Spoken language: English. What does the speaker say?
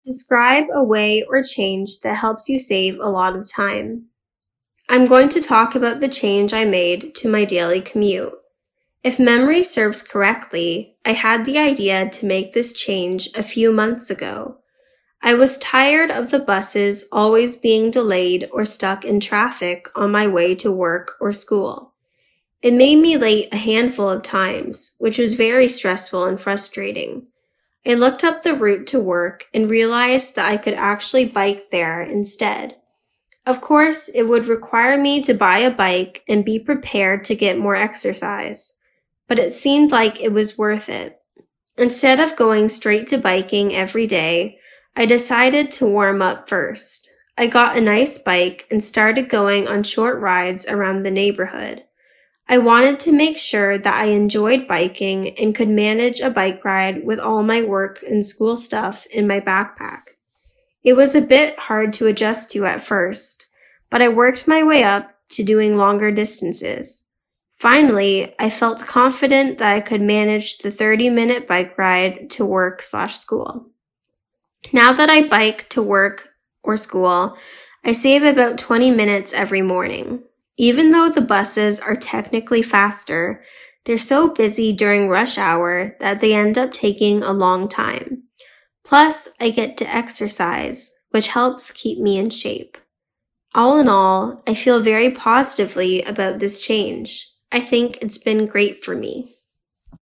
Describe a way or change that helps you save a lot of time. I'm going to talk about the change I made to my daily commute. If memory serves correctly, I had the idea to make this change a few months ago. I was tired of the buses always being delayed or stuck in traffic on my way to work or school. It made me late a handful of times, which was very stressful and frustrating. I looked up the route to work and realized that I could actually bike there instead. Of course, it would require me to buy a bike and be prepared to get more exercise, but it seemed like it was worth it. Instead of going straight to biking every day, I decided to warm up first. I got a nice bike and started going on short rides around the neighborhood. I wanted to make sure that I enjoyed biking and could manage a bike ride with all my work and school stuff in my backpack. It was a bit hard to adjust to at first, but I worked my way up to doing longer distances. Finally, I felt confident that I could manage the 30-minute bike ride to work/school. Now that I bike to work or school, I save about 20 minutes every morning. Even though the buses are technically faster, they're so busy during rush hour that they end up taking a long time. Plus, I get to exercise, which helps keep me in shape. All in all, I feel very positively about this change. I think it's been great for me.